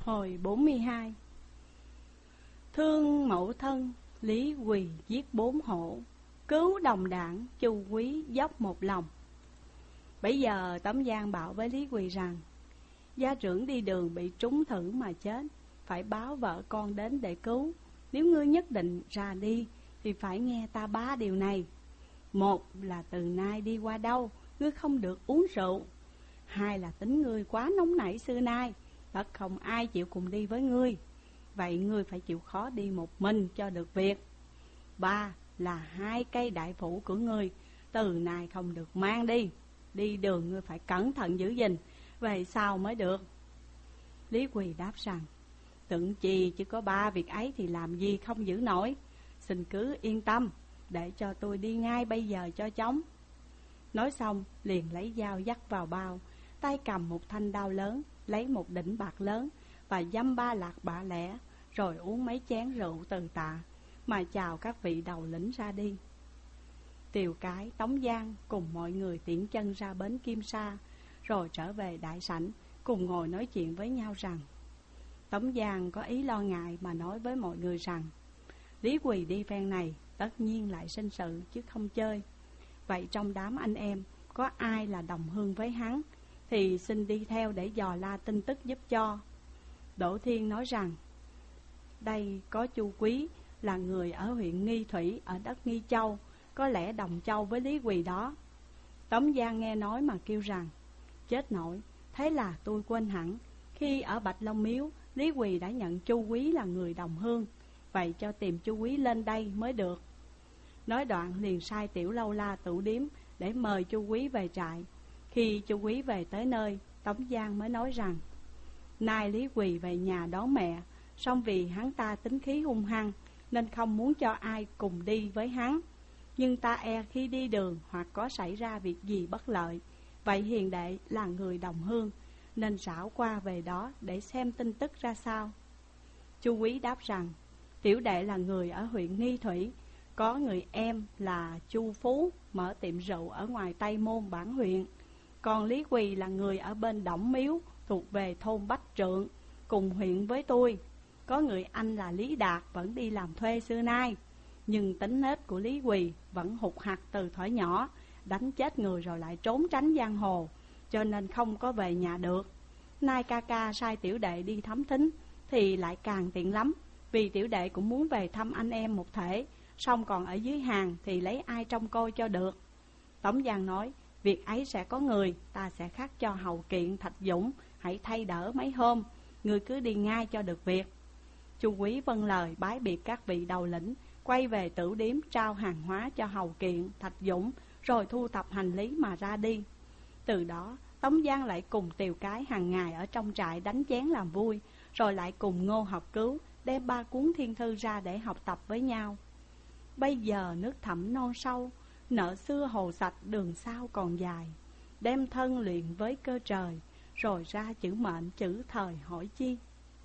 Hồi 42. Thương mẫu thân, Lý Quỳ giết 4 hổ, cứu đồng đảng, Chu Quý dốc một lòng. Bấy giờ Tống Giang bảo với Lý Quỳ rằng: gia trưởng đi đường bị trúng thử mà chết, phải báo vợ con đến để cứu. Nếu ngươi nhất định ra đi thì phải nghe ta 3 điều này. Một là từ nay đi qua đâu ngươi không được uống rượu. Hai là tính ngươi quá nóng nảy xưa nay, tất không ai chịu cùng đi với ngươi, vậy ngươi phải chịu khó đi một mình cho được việc. Ba là 2 cây đại phủ của ngươi từ nay không được mang đi, đi đường ngươi phải cẩn thận giữ gìn, về sau mới được. Lý Quỳ đáp rằng: tưởng chi chỉ có 3 việc ấy thì làm gì không giữ nổi, xin cứ yên tâm, để cho tôi đi ngay bây giờ cho chóng. Nói xong liền lấy dao dắt vào bao, tay cầm một thanh đao lớn, lấy một đỉnh bạc lớn và dăm 3 lạt bạ lẻ, rồi uống mấy chén rượu từ tạ, mà chào các vị đầu lĩnh ra đi. Tiều Cái, Tống Giang cùng mọi người tiễn chân ra bến Kim Sa, rồi trở về đại sảnh, cùng ngồi nói chuyện với nhau rằng: Tống Giang có ý lo ngại mà nói với mọi người rằng: Lý Quỳ đi phen này tất nhiên lại sinh sự chứ không chơi. Vậy trong đám anh em có ai là đồng hương với hắn thì xin đi theo để dò la tin tức giúp cho. Đỗ Thiên nói rằng: đây có Chu Quý là người ở huyện Nghi Thủy ở đất Nghi Châu, có lẽ đồng châu với Lý Quỳ đó. Tống Giang nghe nói mà kêu rằng: chết nổi, thế là tôi quên hẳn, khi ở Bạch Long Miếu, Lý Quỳ đã nhận Chu Quý là người đồng hương, vậy cho tìm Chu Quý lên đây mới được. Nói đoạn liền sai tiểu lâu la tửu điếm để mời Chu Quý về trại. Khi Chu Quý về tới nơi, Tống Giang mới nói rằng: nay Lý Quỳ về nhà đón mẹ, song vì hắn ta tính khí hung hăng nên không muốn cho ai cùng đi với hắn. Nhưng ta e khi đi đường hoặc có xảy ra việc gì bất lợi, vậy hiền đệ là người đồng hương nên rảo qua về đó để xem tin tức ra sao. Chu Quý đáp rằng: tiểu đệ là người ở huyện Nghi Thủy, có người em là Chu Phú mở tiệm rượu ở ngoài Tây Môn bản huyện. Còn Lý Quỳ là người ở bên Đổng Miếu, thuộc về thôn Bách Trượng, cùng huyện với tôi. Có người anh là Lý Đạt vẫn đi làm thuê xưa nay, nhưng tính nết của Lý Quỳ vẫn hụt hặc từ thuở nhỏ, đánh chết người rồi lại trốn tránh giang hồ, cho nên không có về nhà được. Nay ca ca sai tiểu đệ đi thám thính thì lại càng tiện lắm, vì tiểu đệ cũng muốn về thăm anh em một thể, song còn ở dưới hàng thì lấy ai trông coi cho được. Tống Giang nói: việc ấy sẽ có người, ta sẽ khắc cho hầu kiện Thạch Dũng hãy thay đỡ mấy hôm, người cứ đi ngay cho được việc. Chu Quý vâng lời bái biệt các vị đầu lĩnh, quay về tửu điếm trao hàng hóa cho hầu kiện Thạch Dũng, rồi thu thập hành lý mà ra đi. Từ đó Tống Giang lại cùng Tiều Cái hàng ngày ở trong trại đánh chén làm vui, rồi lại cùng Ngô Học Cứu đem 3 cuốn thiên thư ra để học tập với nhau. Bây giờ nước thẳm non sâu, nợ xưa hồ sạch đường sau còn dài, đem thân luyện với cơ trời, rồi ra chữ mệnh chữ thời hỏi chi.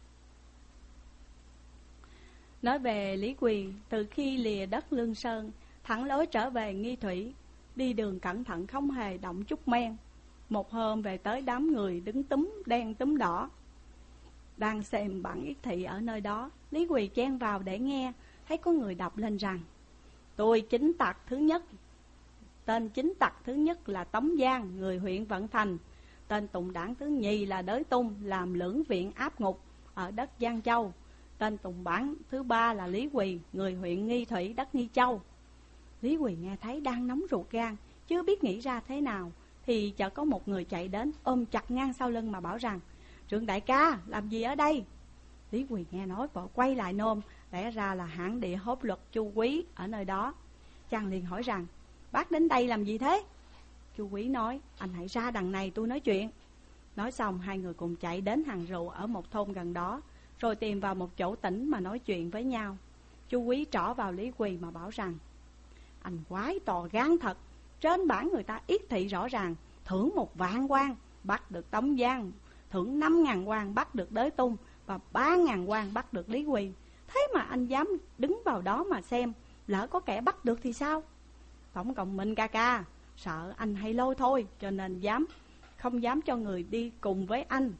Nói về Lý Quỳ, từ khi lìa đất Lương Sơn, thẳng lối trở về Nghi Thủy, đi đường cẩn thận không hề động chút men. Một hôm về tới đám người đứng túm đen túm đỏ, đang xem bản yết thị ở nơi đó. Lý Quỳ chen vào để nghe, thấy có người đọc lên rằng: tôi chính tặc thứ nhất. Tên chính tặc thứ nhất là Tống Giang, người huyện Vận Thành. Tên tùng đảng thứ nhì là Đới Tung, làm lưỡng viện áp ngục ở đất Giang Châu. Tên tùng bản thứ 3 là Lý Quỳ, người huyện Nghi Thủy, đất Nghi Châu. Lý Quỳ nghe thấy đang nóng ruột gan, chưa biết nghĩ ra thế nào, thì chợt có một người chạy đến ôm chặt ngang sau lưng mà bảo rằng: trưởng đại ca, làm gì ở đây? Lý Quỳ nghe nói vội quay lại nôm, lẽ ra là hãng địa hốt luật Chu Quý ở nơi đó. Chàng liền hỏi rằng: bác đến đây làm gì thế? Chu Quý nói: anh hãy ra đằng này tôi nói chuyện. Nói xong hai người cùng chạy đến hàng rượu ở một thôn gần đó, rồi tìm vào một chỗ tĩnh mà nói chuyện với nhau. Chu Quý trỏ vào Lý Quỳ mà bảo rằng: anh quái to gan thật, trên bản người ta yết thị rõ ràng, thưởng 1.000 quan bắt được Tống Giang, thưởng 5.000 quan bắt được Đới Tung, và 3.000 quan bắt được Lý Quỳ. Thế mà anh dám đứng vào đó mà xem, lỡ có kẻ bắt được thì sao? Tổng cộng mình ca ca sợ anh hay lôi thôi, cho nên không dám cho người đi cùng với anh.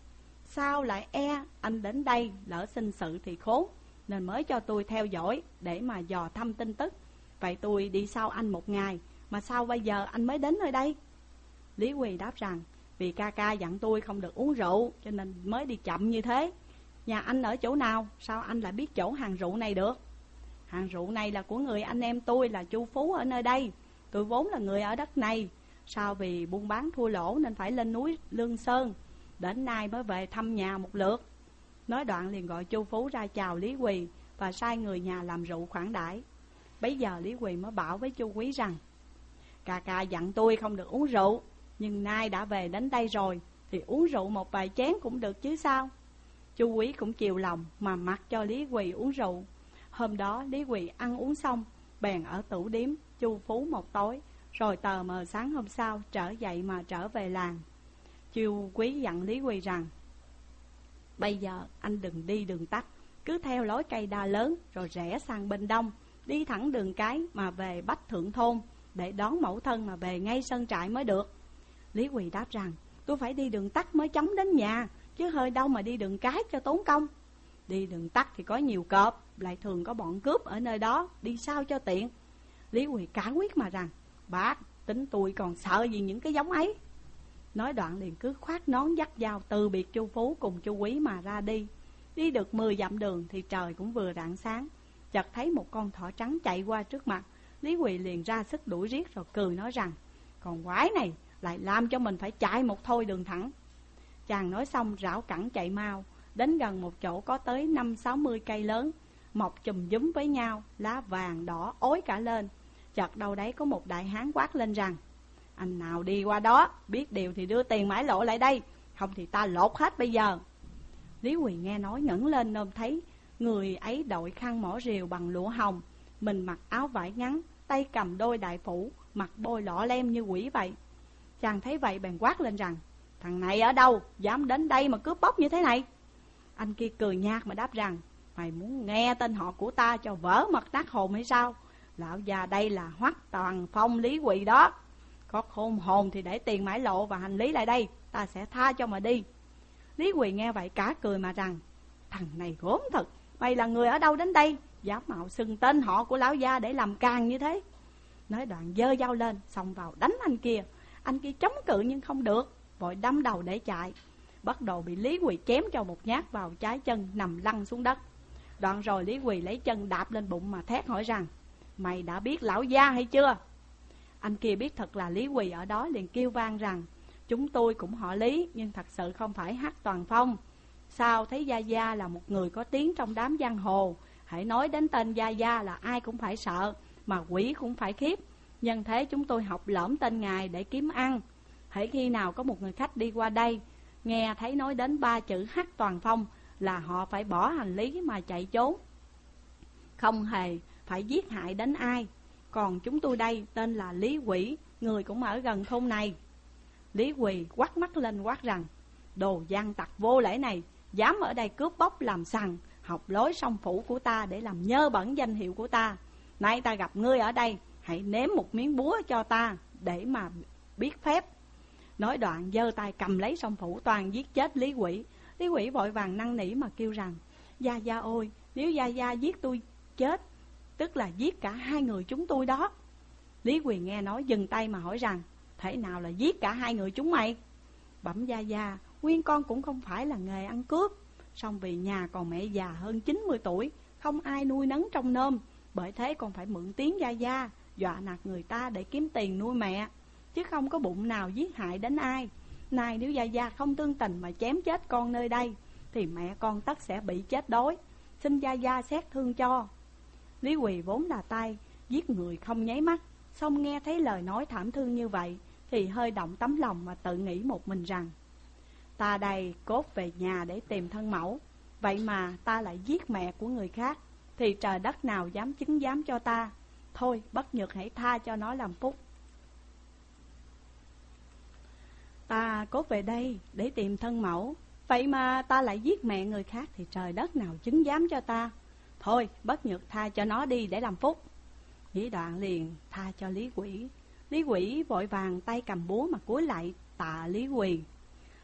sao lại anh đến đây lỡ sinh sự thì khốn, nên mới cho tôi theo dõi để mà dò thăm tin tức. Vậy tôi đi sau anh một ngày, mà sao bây giờ anh mới đến nơi đây? Lý Quỳ đáp rằng, vì ca ca dặn tôi không được uống rượu, cho nên mới đi chậm như thế. Nhà anh ở chỗ nào, sao anh lại biết chỗ hàng rượu này được? Hàng rượu này là của người anh em tôi là Chu Phú ở nơi đây. Tôi vốn là người ở đất này, sau vì buôn bán thua lỗ nên phải lên núi Lương Sơn, đến nay mới về thăm nhà một lượt. Nói đoạn liền gọi Chu Phú ra chào Lý Quỳ và sai người nhà làm rượu khoản đãi. Bấy giờ Lý Quỳ mới bảo với Chu Quý rằng, ca ca dặn tôi không được uống rượu, nhưng nay đã về đến đây rồi thì uống rượu một vài chén cũng được chứ sao. Chu Quý cũng chiều lòng mà mặc cho Lý Quỳ uống rượu. Hôm đó Lý Quỳ ăn uống xong, bèn ở tửu điếm Chu Phú một tối, rồi tờ mờ sáng hôm sau trở dậy mà trở về làng. Chu Quý dặn Lý Quỳ rằng, bây giờ anh đừng đi đường tắt, cứ theo lối cây đa lớn rồi rẽ sang bên đông, đi thẳng đường cái mà về Bách Thượng Thôn, để đón mẫu thân mà về ngay sân trại mới được. Lý Quỳ đáp rằng, tôi phải đi đường tắt mới chóng đến nhà, chứ hơi đâu mà đi đường cái cho tốn công. Đi đường tắt thì có nhiều cọp, lại thường có bọn cướp ở nơi đó, đi sao cho tiện. Lý Quỳ cả quyết mà rằng, bác, tính tôi còn sợ gì những cái giống ấy. Nói đoạn liền cứ khoác nón dắt dao từ biệt Chu Phú cùng Chu Quý mà ra đi. Đi được 10 dặm đường thì trời cũng vừa rạng sáng. Chợt thấy một con thỏ trắng chạy qua trước mặt. Lý Quỳ liền ra sức đuổi riết rồi cười nói rằng, con quái này lại làm cho mình phải chạy một thôi đường thẳng. Chàng nói xong rảo cẳng chạy mau, đến gần một chỗ có tới 50-60 cây lớn, mọc chùm dúm với nhau, lá vàng đỏ ối cả lên. Chợt đâu đấy có một đại hán quát lên rằng, anh nào đi qua đó, biết điều thì đưa tiền mãi lộ lại đây, không thì ta lột hết bây giờ. Lý Quỳ nghe nói ngẩng lên nôm thấy người ấy đội khăn mỏ rìu bằng lụa hồng, mình mặc áo vải ngắn, tay cầm đôi đại phủ, mặt bôi lọ lem như quỷ vậy. Chàng thấy vậy bèn quát lên rằng, thằng này ở đâu, dám đến đây mà cướp bóc như thế này? Anh kia cười nhạt mà đáp rằng, mày muốn nghe tên họ của ta cho vỡ mật nát hồn hay sao? Lão già đây là Hoắc Toàn Phong Lý Quỳ đó. Có khôn hồn thì để tiền mãi lộ và hành lý lại đây, ta sẽ tha cho mà đi. Lý Quỳ nghe vậy cả cười mà rằng, thằng này gớm thật, mày là người ở đâu đến đây, dám mạo xưng tên họ của lão gia để làm càng như thế. Nói đoạn giơ dao lên, xông vào đánh anh kia. Anh kia chống cự nhưng không được, vội đâm đầu để chạy. Bắt đầu bị Lý Quỳ chém cho một nhát vào trái chân, nằm lăn xuống đất. Đoạn rồi Lý Quỳ lấy chân đạp lên bụng mà thét hỏi rằng, mày đã biết lão gia hay chưa? Anh kia biết thật là Lý Quỳ ở đó liền kêu vang rằng, chúng tôi cũng họ Lý, nhưng thật sự không phải Hoắc Toàn Phong. Sao thấy Gia Gia là một người có tiếng trong đám giang hồ, hãy nói đến tên Gia Gia là ai cũng phải sợ, mà quỷ cũng phải khiếp. Nhân thế chúng tôi học lỡm tên ngài để kiếm ăn. Hễ khi nào có một người khách đi qua đây, nghe thấy nói đến 3 chữ Hoắc Toàn Phong là họ phải bỏ hành lý mà chạy trốn, không hề phải giết hại đến ai. Còn chúng tôi đây tên là Lý Quỷ, người cũng ở gần thôn này. Lý Quỳ quát mắt lên quát rằng, đồ gian tặc vô lễ này, dám ở đây cướp bóc làm sằng, học lối song phủ của ta để làm nhơ bẩn danh hiệu của ta. Nay ta gặp ngươi ở đây, hãy nếm một miếng búa cho ta để mà biết phép. Nói đoạn giơ tay cầm lấy song phủ toàn giết chết Lý Quỷ. Lý Quỷ vội vàng năn nỉ mà kêu rằng, Gia Gia ôi, nếu Gia Gia giết tôi chết, tức là giết cả hai người chúng tôi đó. Lý Quỳ nghe nói dừng tay mà hỏi rằng, thế nào là giết cả hai người chúng mày? Bẩm Gia Gia, nguyên con cũng không phải là nghề ăn cướp, song vì nhà còn mẹ già hơn 90 tuổi, không ai nuôi nấng trông nom, bởi thế con phải mượn tiếng Gia Gia, dọa nạt người ta để kiếm tiền nuôi mẹ, chứ không có bụng nào giết hại đến ai. Này nếu Gia Gia không thương tình mà chém chết con nơi đây, thì mẹ con tất sẽ bị chết đói, xin Gia Gia xét thương cho. Lý Quỳ vốn là tay giết người không nháy mắt, xong nghe thấy lời nói thảm thương như vậy thì hơi động tấm lòng mà tự nghĩ một mình rằng, ta đây cốt về nhà để tìm thân mẫu, vậy mà ta lại giết mẹ của người khác, thì trời đất nào dám chứng giám cho ta. Thôi bất nhược hãy tha cho nó làm phúc. Ta cốt về đây để tìm thân mẫu, vậy mà ta lại giết mẹ người khác, thì trời đất nào chứng giám cho ta. Thôi bất nhược tha cho nó đi để làm phúc. Nghĩ đoạn liền tha cho Lý Quỷ. Lý Quỷ vội vàng tay cầm búa mà cúi lại tạ Lý Quỳ.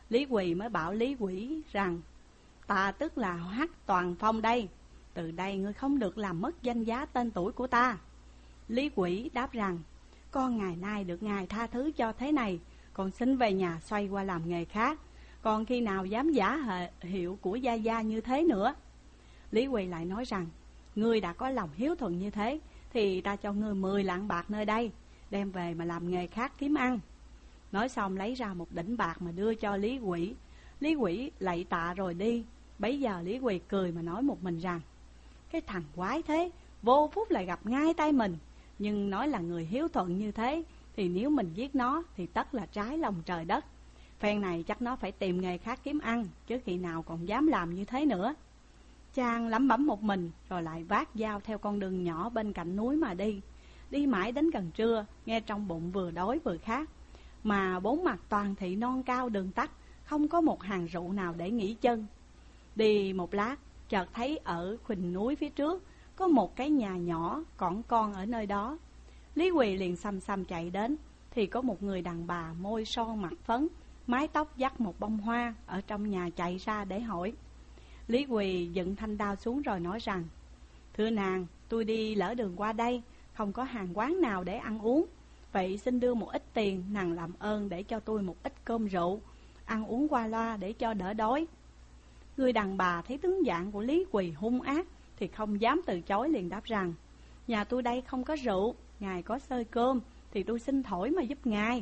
Lý Quỳ mới bảo Lý Quỷ rằng: ta tức là Hắc Toàn Phong đây, từ đây ngươi không được làm mất danh giá tên tuổi của ta. Lý Quỷ đáp rằng: con ngày nay được ngài tha thứ cho thế này, con xin về nhà xoay qua làm nghề khác, còn khi nào dám giả hiệu của gia gia như thế nữa. Lý Quỳ lại nói rằng: ngươi đã có lòng hiếu thuận như thế thì ta cho ngươi 10 lạng bạc nơi đây, đem về mà làm nghề khác kiếm ăn. Nói xong lấy ra một đỉnh bạc mà đưa cho Lý Quỷ. Lý Quỷ lạy tạ rồi đi. Bấy giờ Lý Quỳ cười mà nói một mình rằng: cái thằng quái thế, vô phúc lại gặp ngay tay mình. Nhưng nói là người hiếu thuận như thế thì nếu mình giết nó thì tất là trái lòng trời đất. Phen này chắc nó phải tìm nghề khác kiếm ăn, chứ khi nào còn dám làm như thế nữa. Chàng lẩm bẩm một mình rồi lại vác dao theo con đường nhỏ bên cạnh núi mà đi. Đi mãi đến gần trưa, nghe trong bụng vừa đói vừa khát, mà bốn mặt toàn thị non cao đường tắt, không có một hàng rượu nào để nghỉ chân. Đi một lát, chợt thấy ở khuynh núi phía trước có một cái nhà nhỏ còn con ở nơi đó. Lý Quỳ liền xăm xăm chạy đến, thì có một người đàn bà môi son mặt phấn, mái tóc dắt một bông hoa ở trong nhà chạy ra để hỏi. Lý Quỳ dựng thanh đao xuống rồi nói rằng: thưa nàng, tôi đi lỡ đường qua đây, không có hàng quán nào để ăn uống, vậy xin đưa một ít tiền, nàng làm ơn để cho tôi một ít cơm rượu, ăn uống qua loa để cho đỡ đói. Người đàn bà thấy tướng dạng của Lý Quỳ hung ác thì không dám từ chối, liền đáp rằng: nhà tôi đây không có rượu, ngài có xơi cơm thì tôi xin thổi mà giúp ngài.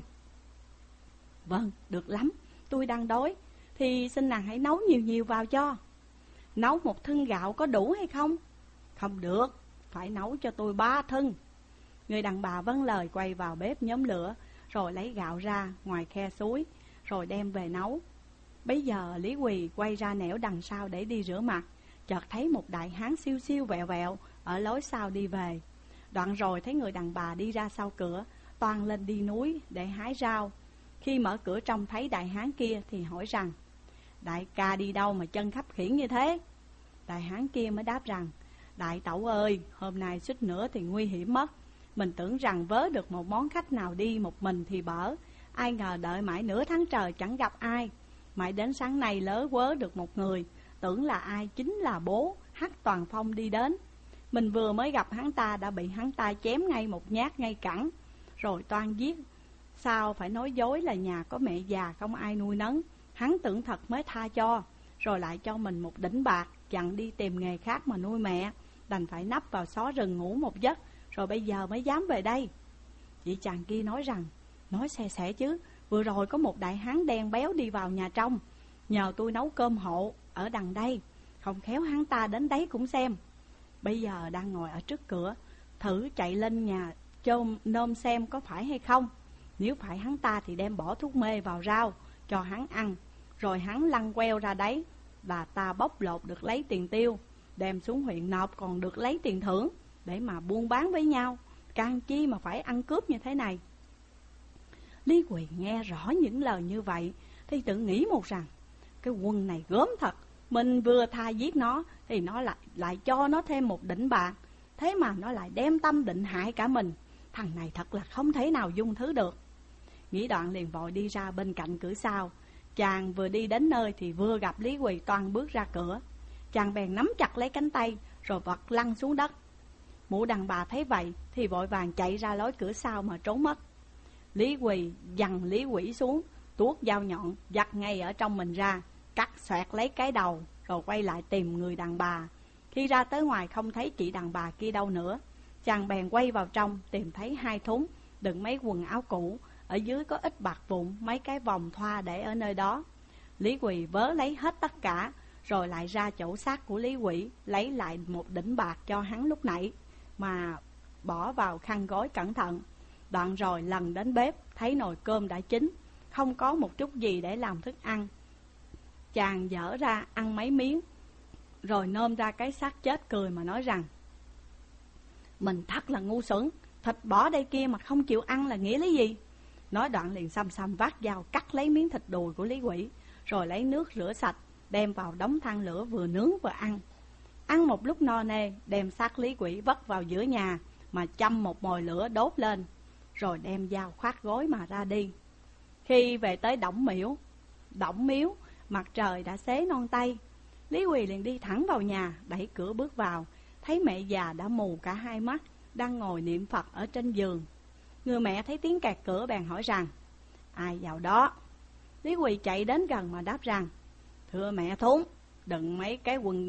Vâng, được lắm, tôi đang đói, thì xin nàng hãy nấu nhiều nhiều vào cho. Nấu một thân gạo có đủ hay không? Không được, phải nấu cho tôi 3 thân. Người đàn bà vâng lời quay vào bếp nhóm lửa, rồi lấy gạo ra ngoài khe suối, rồi đem về nấu. Bấy giờ Lý Quỳ quay ra nẻo đằng sau để đi rửa mặt, chợt thấy một đại hán siêu siêu vẹo vẹo ở lối sau đi về. Đoạn rồi thấy người đàn bà đi ra sau cửa, toan lên đi núi để hái rau. Khi mở cửa trông thấy đại hán kia thì hỏi rằng: đại ca đi đâu mà chân khắp khiễng như thế? Đại hán kia mới đáp rằng: đại tẩu ơi, hôm nay suýt nữa thì nguy hiểm mất. Mình tưởng rằng vớ được một món khách nào đi một mình thì bỡ, ai ngờ đợi mãi nửa tháng trời chẳng gặp ai. Mãi đến sáng nay lớ quớ được một người, tưởng là ai, chính là bố Hắc Toàn Phong đi đến. Mình vừa mới gặp hắn ta đã bị hắn ta chém ngay một nhát ngay cẳng, rồi toan giết. Sao phải nói dối là nhà có mẹ già không ai nuôi nấng. Hắn tưởng thật mới tha cho, rồi lại cho mình một đỉnh bạc, dặn đi tìm nghề khác mà nuôi mẹ. Đành phải nấp vào xó rừng ngủ một giấc, rồi bây giờ mới dám về đây. Chị chàng kia nói rằng: nói xe sẻ chứ, vừa rồi có một đại hán đen béo đi vào nhà trong, nhờ tôi nấu cơm hộ ở đằng đây, không khéo hắn ta đến đấy cũng xem. Bây giờ đang ngồi ở trước cửa, thử chạy lên nhà chôm nôm xem có phải hay không. Nếu phải hắn ta thì đem bỏ thuốc mê vào rau cho hắn ăn, rồi hắn lăn queo ra đấy là ta bóc lột được lấy tiền tiêu, đem xuống huyện nộp còn được lấy tiền thưởng, để mà buôn bán với nhau, càng chi mà phải ăn cướp như thế này. Lý Quỳ nghe rõ những lời như vậy thì tự nghĩ một rằng: cái quân này gớm thật, mình vừa tha giết nó thì nó lại cho nó thêm một đỉnh bạc, thế mà nó lại đem tâm định hại cả mình. Thằng này thật là không thể nào dung thứ được. Nghĩ đoạn liền vội đi ra bên cạnh cửa sau. Chàng vừa đi đến nơi thì vừa gặp Lý Quỳ toan bước ra cửa. Chàng bèn nắm chặt lấy cánh tay rồi vật lăn xuống đất. Mụ đàn bà thấy vậy thì vội vàng chạy ra lối cửa sau mà trốn mất. Lý Quỳ giằng Lý Quỷ xuống, tuốt dao nhọn giặt ngay ở trong mình ra, cắt xoẹt lấy cái đầu, rồi quay lại tìm người đàn bà. Khi ra tới ngoài không thấy chị đàn bà kia đâu nữa, chàng bèn quay vào trong tìm thấy 2 thúng đựng mấy quần áo cũ, ở dưới có ít bạc vụn, mấy cái vòng thoa để ở nơi đó. Lý Quỳ vớ lấy hết tất cả, rồi lại ra chỗ xác của Lý Quỷ, lấy lại một đỉnh bạc cho hắn lúc nãy, mà bỏ vào khăn gói cẩn thận. Đoạn rồi lần đến bếp, thấy nồi cơm đã chín, không có một chút gì để làm thức ăn. Chàng dở ra ăn mấy miếng, rồi nôm ra cái xác chết cười mà nói rằng: mình thật là ngu xuẩn, thịt bỏ đây kia mà không chịu ăn là nghĩa lý gì? Nói đoạn liền xăm xăm vác dao cắt lấy miếng thịt đùi của Lý Quỷ, rồi lấy nước rửa sạch, đem vào đống than lửa vừa nướng vừa ăn. Ăn một lúc no nê, đem xác Lý Quỷ vất vào giữa nhà, mà châm một mồi lửa đốt lên, rồi đem dao khoát gối mà ra đi. Khi về tới Đổng Miễu, động miếu, mặt trời đã xế non tây. Lý Quỳ liền đi thẳng vào nhà, đẩy cửa bước vào, thấy mẹ già đã mù cả hai mắt, đang ngồi niệm Phật ở trên giường. Người mẹ thấy tiếng kẹt cửa bèn hỏi rằng: ai vào đó? Lý Quỳ chạy đến gần mà đáp rằng: thưa mẹ Thúng, đừng mấy cái quần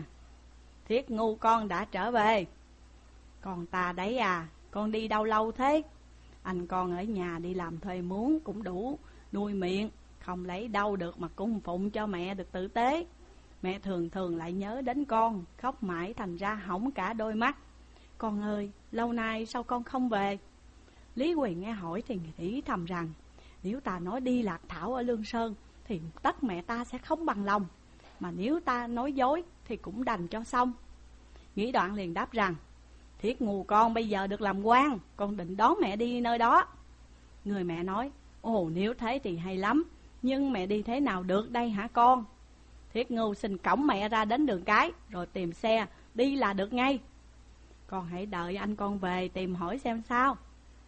Thiết Ngu con đã trở về. Con ta đấy à, con đi đâu lâu thế? Anh con ở nhà đi làm thuê mướn cũng đủ nuôi miệng, không lấy đâu được mà cung phụng cho mẹ được tử tế. Mẹ thường thường lại nhớ đến con, khóc mãi thành ra hỏng cả đôi mắt. Con ơi, lâu nay sao con không về? Lý Quỳ nghe hỏi thì nghĩ thầm rằng: nếu ta nói đi lạc thảo ở Lương Sơn thì tất mẹ ta sẽ không bằng lòng, mà nếu ta nói dối thì cũng đành cho xong. Nghĩ đoạn liền đáp rằng: Thiết Ngu con bây giờ được làm quan, con định đón mẹ đi nơi đó. Người mẹ nói: ồ, nếu thế thì hay lắm, nhưng mẹ đi thế nào được đây hả con? Thiết Ngu xin cõng mẹ ra đến đường cái, rồi tìm xe đi là được ngay. Con hãy đợi anh con về tìm hỏi xem sao.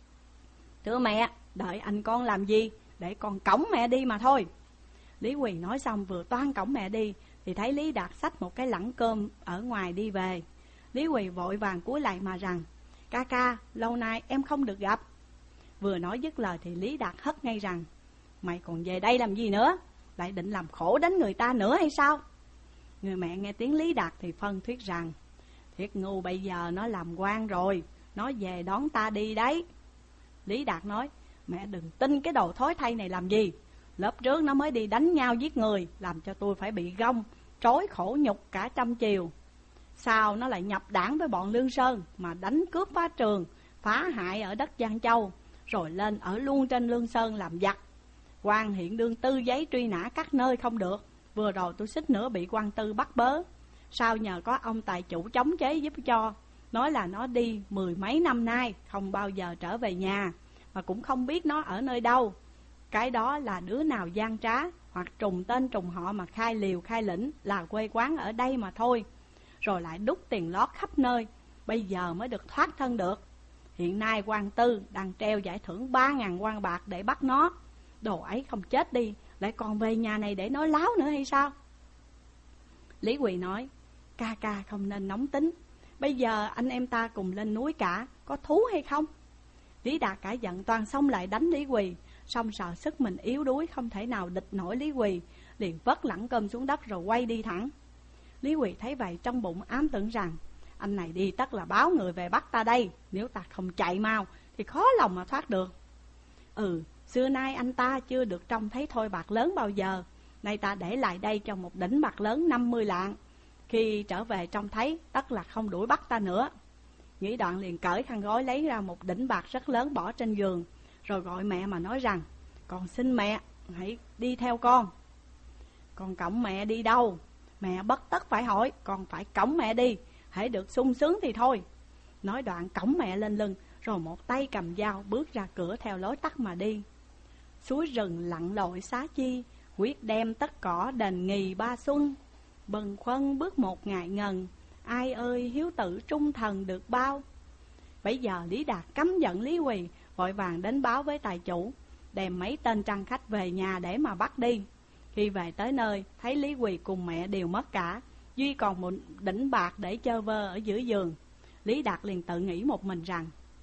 Thưa mẹ, đợi anh con làm gì? Để con cõng mẹ đi mà thôi. Lý Quỳ nói xong vừa toan cõng mẹ đi thì thấy Lý Đạt xách một cái lẵng cơm ở ngoài đi về. Lý Quỳ vội vàng cúi lại mà rằng: ca ca, lâu nay em không được gặp. Vừa nói dứt lời thì Lý Đạt hất ngay rằng: mày còn về đây làm gì nữa? Lại định làm khổ đến người ta nữa hay sao? Người mẹ nghe tiếng Lý Đạt thì phân thuyết rằng: Thiết Ngu bây giờ nó làm quan rồi, nó về đón ta đi đấy. Lý Đạt nói: mẹ đừng tin cái đồ thối thay này làm gì. Lớp trước nó mới đi đánh nhau giết người, làm cho tôi phải bị gông trói khổ nhục cả trăm chiều. Sao nó lại nhập đảng với bọn Lương Sơn mà đánh cướp phá trường, phá hại ở đất Giang Châu, rồi lên ở luôn trên Lương Sơn làm giặc. Quan hiện đương tư giấy truy nã các nơi không được. Vừa rồi tôi suýt nữa bị quan tư bắt bớ. Sao nhờ có ông tài chủ chống chế giúp cho. Nói là nó đi 10 mấy năm nay không bao giờ trở về nhà, mà cũng không biết nó ở nơi đâu. Cái đó là đứa nào gian trá hoặc trùng tên trùng họ mà khai liều khai lĩnh là quê quán ở đây mà thôi. Rồi lại đút tiền lót khắp nơi, bây giờ mới được thoát thân được. Hiện nay quan tư đang treo giải thưởng 3.000 quan bạc để bắt nó. Đồ ấy không chết đi, lại còn về nhà này để nói láo nữa hay sao? Lý Quỳ nói: ca ca không nên nóng tính. Bây giờ anh em ta cùng lên núi cả, có thú hay không? Lý Đạt cả giận toan xông lại đánh Lý Quỳ, song sợ sức mình yếu đuối không thể nào địch nổi Lý Quỳ, liền vất lẵng cơm xuống đất rồi quay đi thẳng. Lý Quỳ thấy vậy trong bụng ám tưởng rằng: anh này đi tất là báo người về bắt ta đây, nếu ta không chạy mau thì khó lòng mà thoát được. Xưa nay anh ta chưa được trông thấy thoi bạc lớn bao giờ, nay ta để lại đây cho một đỉnh bạc lớn 50 lạng. Khi trở về trông thấy tất là không đuổi bắt ta nữa. Nghĩ đoạn liền cởi khăn gói lấy ra một đỉnh bạc rất lớn bỏ trên giường, rồi gọi mẹ mà nói rằng: con xin mẹ hãy đi theo con. Con cõng mẹ đi đâu? Mẹ bất tất phải hỏi, con phải cõng mẹ đi, hãy được sung sướng thì thôi. Nói đoạn cõng mẹ lên lưng, rồi một tay cầm dao bước ra cửa theo lối tắt mà đi. Suối rừng lặn lội xá chi, quyết đem tất cỏ đền nghì ba xuân. Bần khuân bước một ngày ngần, ai ơi hiếu tử trung thần được bao. Bây giờ Lý Đạt căm giận Lý Quỳ, vội vàng đến báo với tài chủ, đem mấy tên trăng khách về nhà để mà bắt đi. Khi về tới nơi, thấy Lý Quỳ cùng mẹ đều mất cả, duy còn một đỉnh bạc để chơ vơ ở giữa giường. Lý Đạt liền tự nghĩ một mình rằng: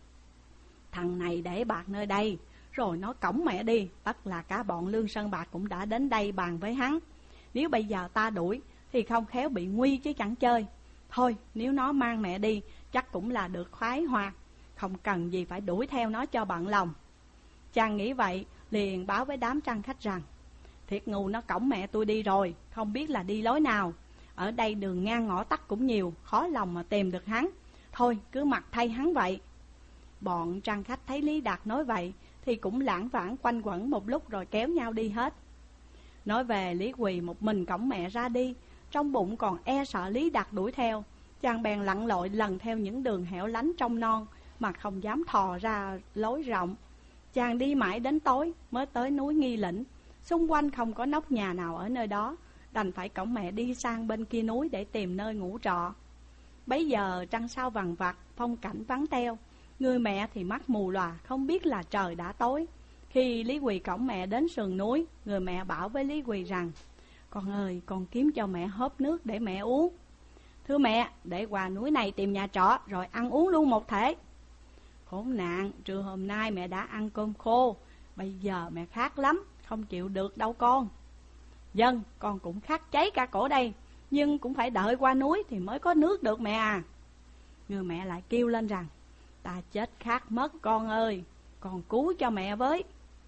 thằng này để bạc nơi đây, rồi nó cõng mẹ đi, tất là cả bọn Lương Sơn bạc cũng đã đến đây bàn với hắn. Nếu bây giờ ta đuổi thì không khéo bị nguy chứ chẳng chơi. Thôi, nếu nó mang mẹ đi chắc cũng là được khoái hoạt, không cần gì phải đuổi theo nó cho bận lòng. Chàng nghĩ vậy liền báo với đám trăng khách rằng: Thiết Ngu nó cõng mẹ tôi đi rồi, không biết là đi lối nào. Ở đây đường ngang ngõ tắt cũng nhiều, khó lòng mà tìm được hắn. Thôi cứ mặc thay hắn vậy. Bọn trăng khách thấy Lý Đạt nói vậy thì cũng lãng vãng quanh quẩn một lúc rồi kéo nhau đi hết. Nói về Lý Quỳ một mình cõng mẹ ra đi, trong bụng còn e sợ Lý Đạt đuổi theo. Chàng bèn lặn lội lần theo những đường hẻo lánh trong non mà không dám thò ra lối rộng. Chàng đi mãi đến tối mới tới núi Nghi Lĩnh. Xung quanh không có nóc nhà nào ở nơi đó, đành phải cõng mẹ đi sang bên kia núi để tìm nơi ngủ trọ. Bấy giờ trăng sao vằng vặc, phong cảnh vắng teo. Người mẹ thì mắt mù lòa, không biết là trời đã tối. Khi Lý Quỳ cõng mẹ đến sườn núi, người mẹ bảo với Lý Quỳ rằng: Con ơi, con kiếm cho mẹ hớp nước để mẹ uống. Thưa mẹ, để qua núi này tìm nhà trọ rồi ăn uống luôn một thể. Khốn nạn, trưa hôm nay mẹ đã ăn cơm khô, bây giờ mẹ khát lắm, không chịu được đâu con. Dân, con cũng khát cháy cả cổ đây, nhưng cũng phải đợi qua núi thì mới có nước được mẹ à. Người mẹ lại kêu lên rằng: Ta chết khát mất con ơi, con cứu cho mẹ với.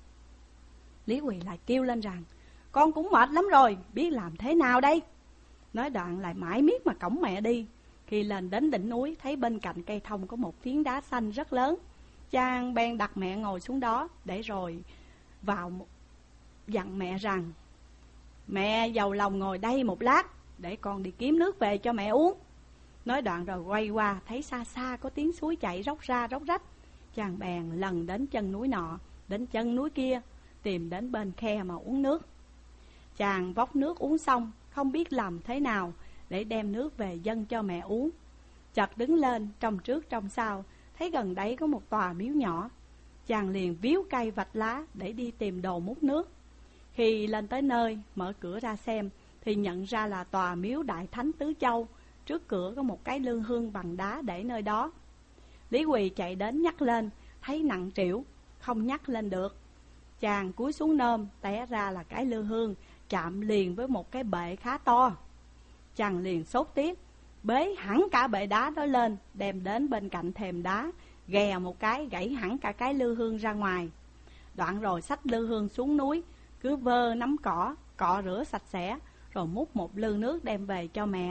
Lý Quỳ lại kêu lên rằng: Con cũng mệt lắm rồi, biết làm thế nào đây? Nói đoạn lại mãi miết mà cõng mẹ đi. Khi lên đến đỉnh núi, thấy bên cạnh cây thông có một phiến đá xanh rất lớn. Chàng bèn đặt mẹ ngồi xuống đó, để rồi vào dặn mẹ rằng: Mẹ giàu lòng ngồi đây một lát, để con đi kiếm nước về cho mẹ uống. Nói đoạn rồi quay qua, thấy xa xa có tiếng suối chảy róc ra róc rách. Chàng bèn lần đến chân núi nọ, đến chân núi kia, tìm đến bên khe mà uống nước. Chàng vốc nước uống xong, không biết làm thế nào để đem nước về dâng cho mẹ uống. Chợt đứng lên, trông trước trông sau, thấy gần đấy có một tòa miếu nhỏ. Chàng liền víu cây vạch lá để đi tìm đồ múc nước. Khi lên tới nơi, mở cửa ra xem, thì nhận ra là tòa miếu Đại Thánh Tứ Châu. Trước cửa có một cái lư hương bằng đá để nơi đó. Lý Quỳ chạy đến nhắc lên, thấy nặng trĩu, không nhắc lên được. Chàng cúi xuống nôm, té ra là cái lư hương chạm liền với một cái bệ khá to. Chàng liền sốt tiết, bế hẳn cả bệ đá đó lên, đem đến bên cạnh thềm đá, ghè một cái gãy hẳn cả cái lư hương ra ngoài. Đoạn rồi xách lư hương xuống núi, cứ vơ nắm cỏ, cọ rửa sạch sẽ, rồi múc một lư nước đem về cho mẹ.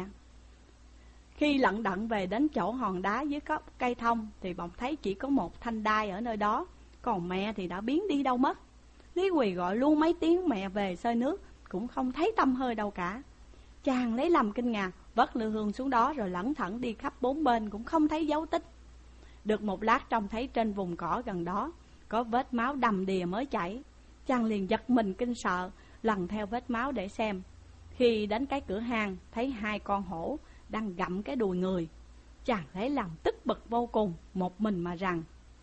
Khi lận đận về đến chỗ hòn đá dưới cây thông, thì bỗng thấy chỉ có một thanh đai ở nơi đó, còn mẹ thì đã biến đi đâu mất. Lý Quỳ gọi luôn mấy tiếng mẹ về xơi nước, cũng không thấy tăm hơi đâu cả. Chàng lấy làm kinh ngạc, vất lư hương xuống đó rồi lẩn thẩn đi khắp bốn bên, cũng không thấy dấu tích. Được một lát trông thấy trên vùng cỏ gần đó có vết máu đầm đìa mới chảy. Chàng liền giật mình kinh sợ, lần theo vết máu để xem. Khi đến cái cửa hang, thấy hai con hổ đang gặm cái đùi người. Chàng lấy làm tức bực vô cùng, một mình mà rằng: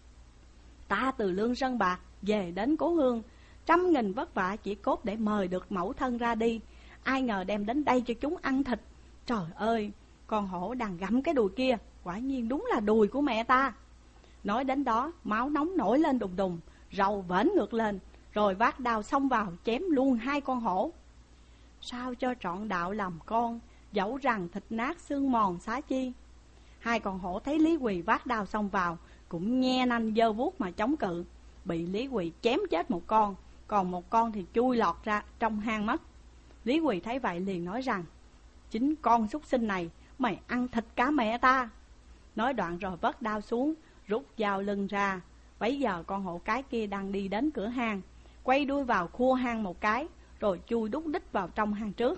Ta từ Lương Sơn Bạc về đến cố hương, trăm nghìn vất vả chỉ cốt để mời được mẫu thân ra đi, ai ngờ đem đến đây cho chúng ăn thịt. Trời ơi, con hổ đang gặm cái đùi kia, quả nhiên đúng là đùi của mẹ ta. Nói đến đó, máu nóng nổi lên đùng đùng, rầu vểnh ngược lên, rồi vác đao xông vào chém luôn hai con hổ. Sao cho trọn đạo làm con, dẫu rằng thịt nát xương mòn xá chi. Hai con hổ thấy Lý Quỳ vác đao xông vào, cũng nhe nanh giơ vuốt mà chống cự. Bị Lý Quỳ chém chết một con, còn một con thì chui lọt ra trong hang mất. Lý Quỳ thấy vậy liền nói rằng: Chính con súc sinh này, mày ăn thịt cả mẹ ta. Nói đoạn rồi vất đao xuống, rút dao lưng ra. Bấy giờ con hổ cái kia đang đi đến cửa hang, quay đuôi vào khua hang một cái, rồi chui đút đích vào trong hang trước.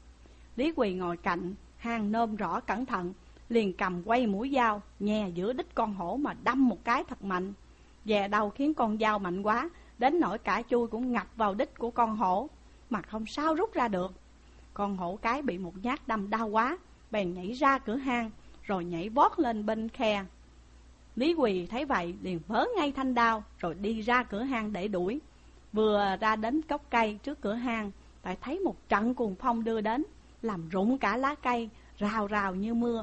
Lý Quỳ ngồi cạnh hang nôm rõ cẩn thận, liền cầm quay mũi dao, nhè giữa đích con hổ mà đâm một cái thật mạnh. Dè đầu khiến con dao mạnh quá, đến nỗi cả chui cũng ngập vào đích của con hổ, mà không sao rút ra được. Con hổ cái bị một nhát đâm đau quá, bèn nhảy ra cửa hang, rồi nhảy vót lên bên khe. Lý Quỳ thấy vậy liền vớ ngay thanh đao, rồi đi ra cửa hang để đuổi. Vừa ra đến gốc cây trước cửa hang, lại thấy một trận cuồng phong đưa đến, làm rụng cả lá cây, rào rào như mưa.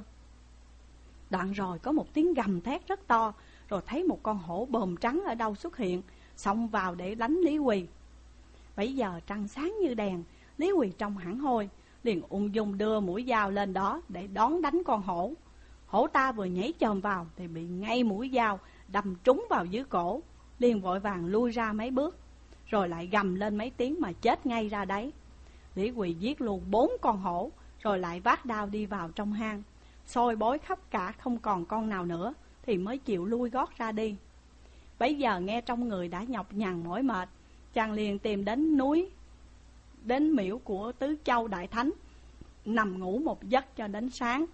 Đoạn rồi có một tiếng gầm thét rất to, rồi thấy một con hổ bờm trắng ở đâu xuất hiện, xông vào để đánh Lý Quỳ. Bấy giờ trăng sáng như đèn, Lý Quỳ trông hẳn hoi, liền ung dung đưa mũi dao lên đó để đón đánh con hổ. Hổ ta vừa nhảy chồm vào thì bị ngay mũi dao đâm trúng vào dưới cổ, liền vội vàng lui ra mấy bước, rồi lại gầm lên mấy tiếng mà chết ngay ra đấy. Lý Quỳ giết luôn 4 con hổ, rồi lại vác đao đi vào trong hang, sôi bối khắp cả không còn con nào nữa, thì mới chịu lui gót ra đi. Bấy giờ nghe trong người đã nhọc nhằn mỏi mệt, chàng liền tìm đến núi, đến miễu của Tứ Châu Đại Thánh, nằm ngủ một giấc cho đến sáng.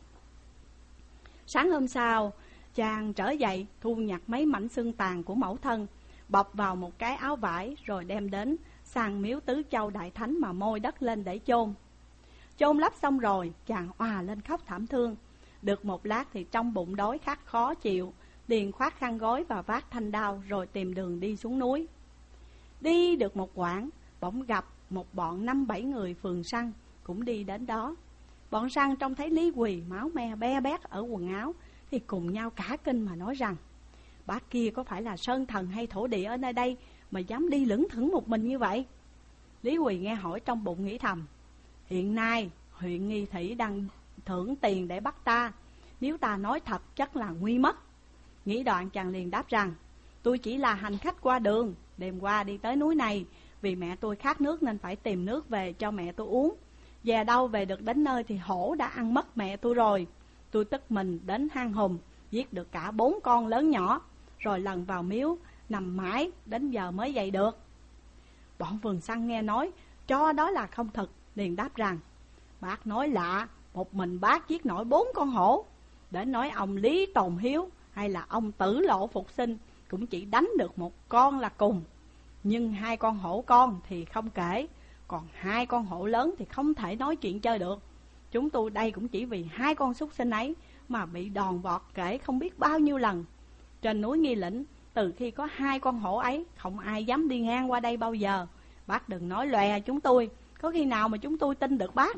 Sáng hôm sau, chàng trở dậy, thu nhặt mấy mảnh xương tàn của mẫu thân, bọc vào một cái áo vải, rồi đem đến sang miếu Tứ Châu Đại Thánh mà môi đất lên để chôn. Chôn lấp xong rồi, chàng òa lên khóc thảm thương. Được một lát thì trong bụng đói khát khó chịu, liền khoác khăn gối và vác thanh đao, rồi tìm đường đi xuống núi. Đi được một quãng, bỗng gặp một bọn 5-7 người phường săn cũng đi đến đó. Bọn săn trông thấy Lý Quỳ máu me be bét ở quần áo thì cùng nhau cả kinh mà nói rằng: bác kia có phải là sơn thần hay thổ địa ở nơi đây mà dám đi lững thững một mình như vậy? Lý Quỳ nghe hỏi trong bụng nghĩ thầm: hiện nay huyện Nghi Thủy đang thưởng tiền để bắt ta, nếu ta nói thật chắc là nguy mất. Nghĩ đoạn chàng liền đáp rằng: tôi chỉ là hành khách qua đường, đêm qua đi tới núi này vì mẹ tôi khát nước nên phải tìm nước về cho mẹ tôi uống. Về đâu về được đến nơi thì hổ đã ăn mất mẹ tôi rồi. Tôi tức mình đến hang hùm, giết được cả 4 con lớn nhỏ, rồi lần vào miếu nằm mãi đến giờ mới dậy được. Bọn phường săn nghe nói cho đó là không thật, liền đáp rằng: bác nói lạ, một mình bác giết nổi 4 con hổ. Để nói ông Lý Tồn Hiếu hay là ông Tử Lộ Phục Sinh cũng chỉ đánh được 1 con là cùng. Nhưng 2 con hổ con thì không kể, còn 2 con hổ lớn thì không thể nói chuyện chơi được. Chúng tôi đây cũng chỉ vì 2 con súc sinh ấy mà bị đòn vọt kể không biết bao nhiêu lần. Trên núi Nghi Lĩnh, từ khi có 2 con hổ ấy, không ai dám đi ngang qua đây bao giờ. Bác đừng nói lòe chúng tôi, có khi nào mà chúng tôi tin được bác?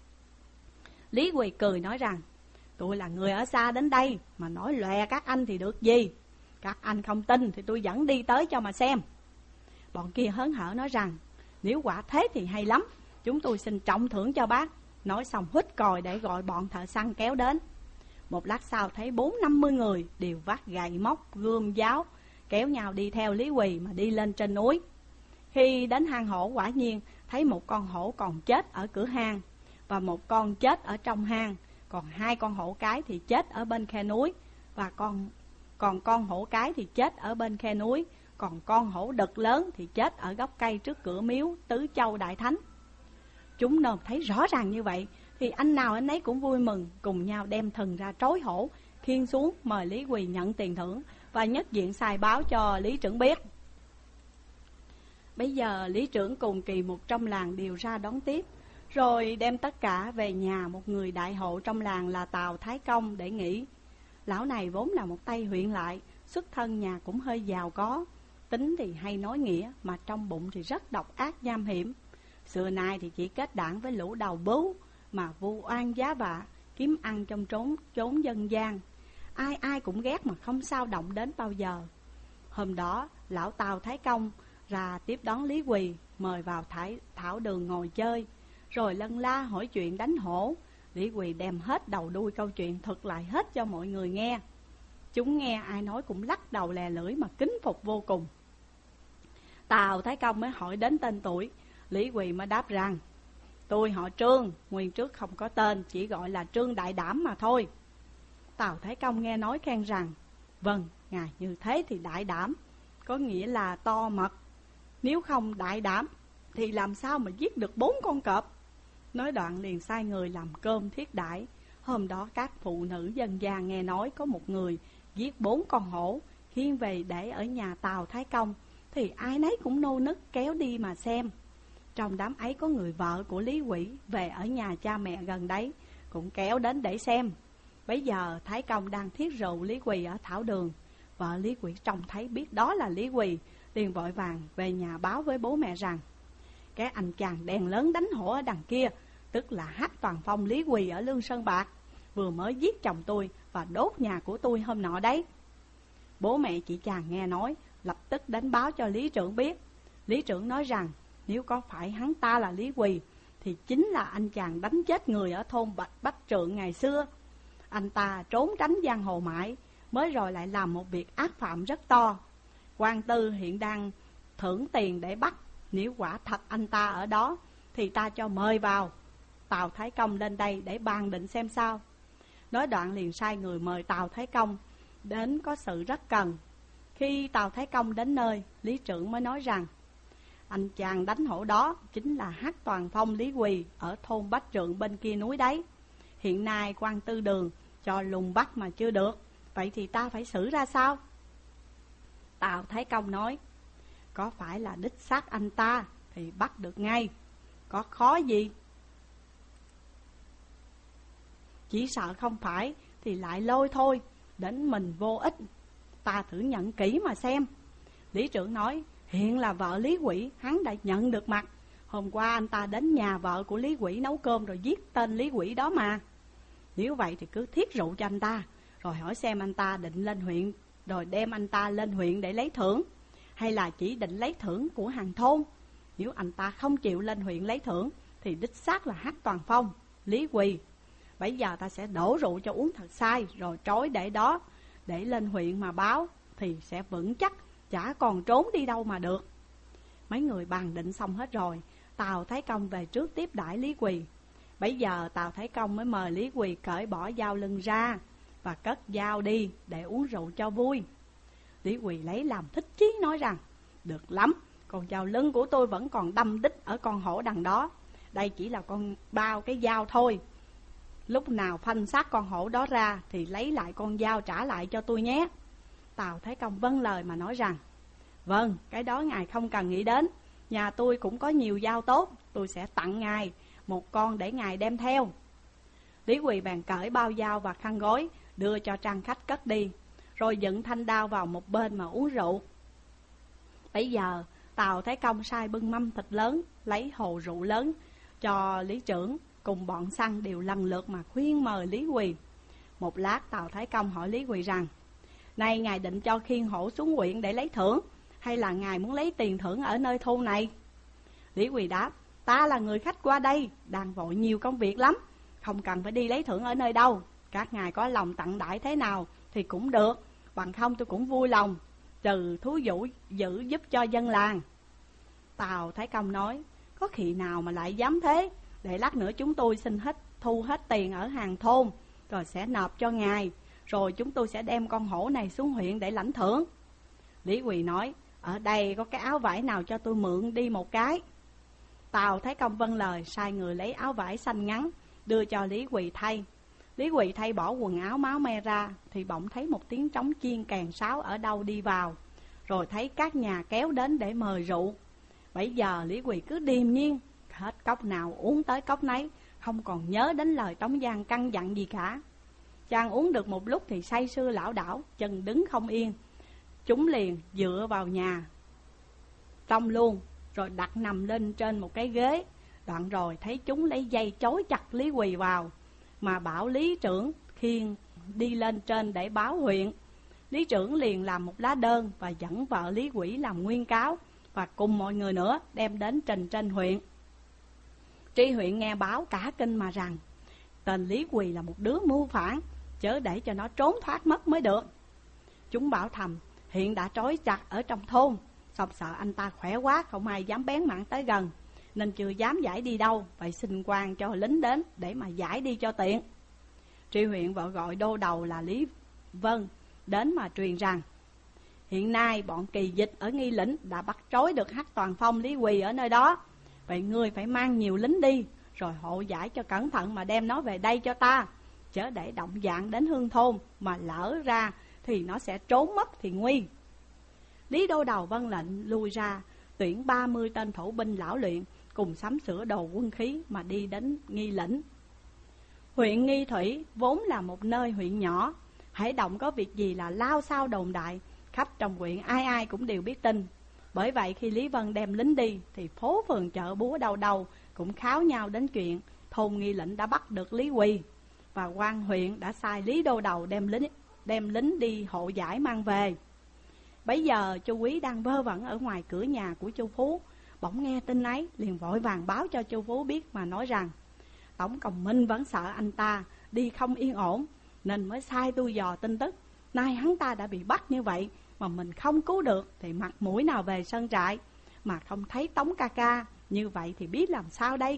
Lý Quỳ cười nói rằng: tôi là người ở xa đến đây mà nói lòe các anh thì được gì? Các anh không tin thì tôi dẫn đi tới cho mà xem. Bọn kia hớn hở nói rằng: nếu quả thế thì hay lắm, chúng tôi xin trọng thưởng cho bác. Nói xong huýt còi để gọi bọn thợ săn kéo đến. Một lát sau thấy 40-50 người đều vác gậy móc, gươm giáo, kéo nhau đi theo Lý Quỳ mà đi lên trên núi. Khi đến hang hổ, quả nhiên thấy 1 con hổ còn chết ở cửa hang, và 1 con chết ở trong hang, còn 2 con hổ cái thì chết ở bên khe núi, và còn con hổ cái thì chết ở bên khe núi, còn con hổ đực lớn thì chết ở gốc cây trước cửa miếu Tứ Châu Đại Thánh. Chúng nôm thấy rõ ràng như vậy thì anh nào anh ấy cũng vui mừng, cùng nhau đem thừng ra trối hổ, khiêng xuống mời Lý Quỳ nhận tiền thưởng và nhất diện sai báo cho Lý trưởng biết. Bây giờ Lý trưởng cùng kỳ mục trong làng đều ra đón tiếp, rồi đem tất cả về nhà một người đại hộ trong làng là Tào Thái Công để nghỉ. Lão này vốn là một tay huyện lại, xuất thân nhà cũng hơi giàu có, tính thì hay nói nghĩa mà trong bụng thì rất độc ác nham hiểm. Xưa nay thì chỉ kết đảng với lũ đầu bướu mà vu oan giá vạ, kiếm ăn trong chốn dân gian. Ai ai cũng ghét mà không sao động đến bao giờ. Hôm đó lão Tào Thái Công ra tiếp đón Lý Quỳ, mời vào thảo đường ngồi chơi, rồi lân la hỏi chuyện đánh hổ. Lý Quỳ đem hết đầu đuôi câu chuyện thuật lại hết cho mọi người nghe. Chúng nghe ai nói cũng lắc đầu lè lưỡi mà kính phục vô cùng. Tào Thái Công mới hỏi đến tên tuổi. Lý Quỳ mới đáp rằng: tôi họ Trương, nguyên trước không có tên, chỉ gọi là Trương Đại Đảm mà thôi. Tào Thái Công nghe nói khen rằng: vâng, ngài như thế thì đại đảm, có nghĩa là to mật. Nếu không đại đảm thì làm sao mà giết được 4 con cọp? Nói đoạn liền sai người làm cơm thiết đãi. Hôm đó các phụ nữ dân gian nghe nói có một người giết 4 con hổ, khiêng về để ở nhà Tào Thái Công, thì ai nấy cũng nô nức kéo đi mà xem. Trong đám ấy có người vợ của Lý Quỳ về ở nhà cha mẹ gần đấy, cũng kéo đến để xem. Bấy giờ Thái Công đang thiết rượu Lý Quỳ ở thảo đường. Vợ Lý Quỳ trông thấy biết đó là Lý Quỳ, liền vội vàng về nhà báo với bố mẹ rằng: cái anh chàng đèn lớn đánh hổ ở đằng kia, tức là Hách Toàn Phong Lý Quỳ ở Lương Sơn Bạc, vừa mới giết chồng tôi và đốt nhà của tôi hôm nọ đấy. Bố mẹ chị chàng nghe nói, lập tức đến báo cho Lý trưởng biết. Lý trưởng nói rằng nếu có phải hắn ta là Lý Quỳ thì chính là anh chàng đánh chết người ở thôn Bách Trượng ngày xưa. Anh ta trốn tránh giang hồ mãi, mới rồi lại làm một việc ác phạm rất to. Quan tư hiện đang thưởng tiền để bắt, nếu quả thật anh ta ở đó thì ta cho mời vào Tào Thái Công lên đây để bàn định xem sao. Nói đoạn liền sai người mời Tào Thái Công đến, có sự rất cần. Khi Tào Thái Công đến nơi, Lý trưởng mới nói rằng anh chàng đánh hổ đó chính là Hách Toàn Phong Lý Quỳ ở thôn Bách Trượng bên kia núi đấy. Hiện nay quan tư đường cho lùng bắt mà chưa được, vậy thì ta phải xử ra sao? Tào Thái Công nói: có phải là đích xác anh ta thì bắt được ngay, có khó gì? Chỉ sợ không phải thì lại lôi thôi, đến mình vô ích. Ta thử nhận kỹ mà xem. Lý trưởng nói: hiện là vợ Lý Quỷ, hắn đã nhận được mặt. Hôm qua anh ta đến nhà vợ của Lý Quỷ nấu cơm rồi giết tên Lý Quỷ đó mà. Nếu vậy thì cứ thiết rượu cho anh ta, rồi hỏi xem anh ta định lên huyện, rồi đem anh ta lên huyện để lấy thưởng, hay là chỉ định lấy thưởng của hàng thôn. Nếu anh ta không chịu lên huyện lấy thưởng thì đích xác là Hắc Toàn Phong, Lý Quỳ. Bây giờ ta sẽ đổ rượu cho uống thật say, rồi trói để đó, để lên huyện mà báo thì sẽ vững chắc, chả còn trốn đi đâu mà được. Mấy người bàn định xong hết rồi, Tào Thái Công về trước tiếp đãi Lý Quỳ. Bây giờ Tào Thái Công mới mời Lý Quỳ cởi bỏ dao lưng ra và cất dao đi để uống rượu cho vui. Lý Quỳ lấy làm thích chí nói rằng: được lắm, còn dao lưng của tôi vẫn còn đâm đích ở con hổ đằng đó. Đây chỉ là con bao cái dao thôi. Lúc nào phanh xác con hổ đó ra thì lấy lại con dao trả lại cho tôi nhé. Tào Thái Công vâng lời mà nói rằng: vâng, cái đó ngài không cần nghĩ đến. Nhà tôi cũng có nhiều dao tốt, tôi sẽ tặng ngài một con để ngài đem theo. Lý Quỳ bèn cởi bao dao và khăn gối, đưa cho trang khách cất đi, rồi dựng thanh đao vào một bên mà uống rượu. Bây giờ Tào Thái Công sai bưng mâm thịt lớn, lấy hồ rượu lớn cho Lý Trưởng cùng bọn săn đều lần lượt mà khuyên mời Lý Quỳ. Một lát Tào Thái Công hỏi Lý Quỳ rằng: này ngài định cho khiêng hổ xuống huyện để lấy thưởng, hay là ngài muốn lấy tiền thưởng ở nơi thôn này? Lý Quỳ đáp: ta là người khách qua đây, đang vội nhiều công việc lắm, không cần phải đi lấy thưởng ở nơi đâu. Các ngài có lòng tặng đãi thế nào thì cũng được, bằng không tôi cũng vui lòng, trừ thú dữ giữ giúp cho dân làng. Tào Thái Công nói: có khi nào mà lại dám thế, để lát nữa chúng tôi xin thu hết tiền ở hàng thôn, rồi sẽ nộp cho ngài, rồi chúng tôi sẽ đem con hổ này xuống huyện để lãnh thưởng. Lý Quỳ nói: ở đây có cái áo vải nào cho tôi mượn đi một cái? Tào Thái Công vâng lời, sai người lấy áo vải xanh ngắn đưa cho Lý Quỳ thay. Lý Quỳ thay bỏ quần áo máu me ra thì bỗng thấy một tiếng trống chiên kèn sáo ở đâu đi vào, rồi thấy các nhà kéo đến để mời rượu. Bây giờ Lý Quỳ cứ điềm nhiên, hết cốc nào uống tới cốc nấy, không còn nhớ đến lời Tống Giang căn dặn gì cả. Chàng uống được một lúc thì say sưa lảo đảo, chân đứng không yên. Chúng liền dựa vào nhà trong luôn, rồi đặt nằm lên trên một cái ghế. Đoạn rồi thấy chúng lấy dây chối chặt Lý Quỳ vào, mà bảo Lý Trưởng khiêng đi lên trên để báo huyện. Lý Trưởng liền làm một lá đơn và dẫn vợ Lý Quỷ làm nguyên cáo, và cùng mọi người nữa đem đến trình trên huyện. Tri huyện nghe báo cả kinh mà rằng: tên Lý Quỳ là một đứa mưu phản, chớ để cho nó trốn thoát mất mới được. Chúng bảo thầm: hiện đã trói chặt ở trong thôn, song sợ anh ta khỏe quá, không ai dám bén mảng tới gần, nên chưa dám giải đi đâu. Vậy xin quan cho lính đến để mà giải đi cho tiện. Tri huyện vợ gọi đô đầu là Lý Vân đến mà truyền rằng: hiện nay bọn kỳ dịch ở Nghi Lĩnh đã bắt trói được Hắc Toàn Phong Lý Quỳ ở nơi đó. Vậy ngươi phải mang nhiều lính đi, rồi hộ giải cho cẩn thận mà đem nó về đây cho ta, chớ để động dạng đến hương thôn, mà lỡ ra thì nó sẽ trốn mất thì nguy. Lý đô đầu vâng lệnh lui ra, tuyển 30 tên thổ binh lão luyện cùng sắm sửa đồ quân khí mà đi đến Nghi Lĩnh. Huyện Nghi Thủy vốn là một nơi huyện nhỏ, hễ động có việc gì là lao xao đồn đại, khắp trong huyện ai ai cũng đều biết tin. Bởi vậy khi Lý Vân đem lính đi thì phố phường chợ búa đâu đâu cũng kháo nhau đến chuyện thôn Nghi Lĩnh đã bắt được Lý Quỳ, và quan huyện đã sai Lý đô đầu đem lính đi hộ giải mang về. Bấy giờ Chu Quý đang vơ vẩn ở ngoài cửa nhà của Chu Phú, bỗng nghe tin ấy liền vội vàng báo cho Chu Phú biết mà nói rằng: Tổng Công Minh vẫn sợ anh ta đi không yên ổn, nên mới sai tôi dò tin tức. Nay hắn ta đã bị bắt như vậy mà mình không cứu được thì mặt mũi nào về sơn trại, mà không thấy Tống ca ca như vậy thì biết làm sao đây?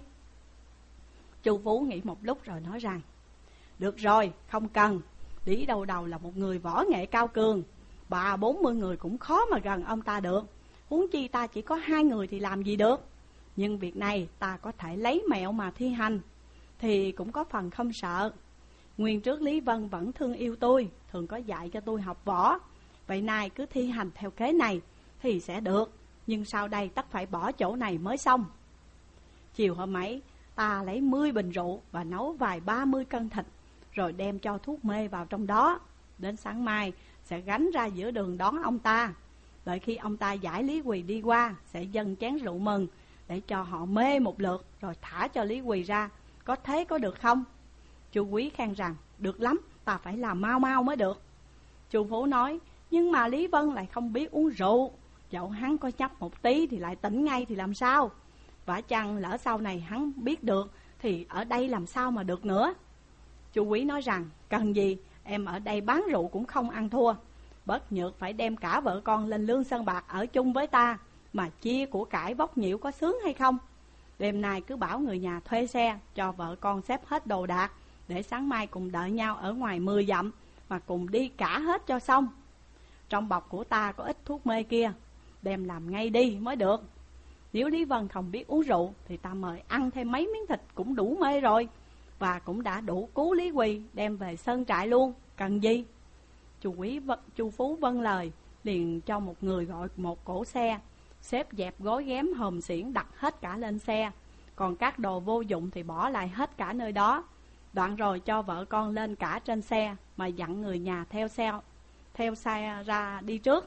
Chu Phú nghĩ một lúc rồi nói rằng: được rồi, không cần. Lý đầu đầu là một người võ nghệ cao cường, 30-40 người cũng khó mà gần ông ta được. Huống chi ta chỉ có 2 người thì làm gì được. Nhưng việc này ta có thể lấy mẹo mà thi hành, thì cũng có phần không sợ. Nguyên trước Lý Vân vẫn thương yêu tôi, thường có dạy cho tôi học võ. Vậy nay cứ thi hành theo kế này thì sẽ được, nhưng sau đây tất phải bỏ chỗ này mới xong. Chiều hôm ấy ta lấy 10 bình rượu và nấu vài 30 cân thịt, rồi đem cho thuốc mê vào trong đó. Đến sáng mai sẽ gánh ra giữa đường đón ông ta. đợi khi ông ta giải Lý Quỳ đi qua sẽ dâng chén rượu mừng để cho họ mê một lượt, rồi thả cho Lý Quỳ ra. Có thế có được không? Chu Quý khen rằng được lắm, ta phải làm mau mau mới được. Chu Phú nói, nhưng mà Lý Vân lại không biết uống rượu, dẫu hắn có nhấp một tí thì lại tỉnh ngay thì làm sao? Vả chăng lỡ sau này hắn biết được thì ở đây làm sao mà được nữa. Chu Quý nói rằng, cần gì, em ở đây bán rượu cũng không ăn thua. Bất nhược phải đem cả vợ con lên Lương Sơn Bạc ở chung với ta, mà chia của cải bốc nhiễu có sướng hay không? Đêm nay cứ bảo người nhà thuê xe cho vợ con xếp hết đồ đạc, để sáng mai cùng đợi nhau ở ngoài 10 dặm mà cùng đi cả hết cho xong. Trong bọc của ta có ít thuốc mê kia, đem làm ngay đi mới được. Nếu Lý Vân không biết uống rượu thì ta mời ăn thêm mấy miếng thịt cũng đủ mê rồi, và cũng đã đủ cứu Lý Quỳ đem về sơn trại luôn, cần gì? Chu Phú vâng lời, liền cho một người gọi một cỗ xe, xếp dẹp gối ghém hòm xiển đặt hết cả lên xe, còn các đồ vô dụng thì bỏ lại hết cả nơi đó. Đoạn rồi cho vợ con lên cả trên xe, mà dặn người nhà theo xe ra đi trước.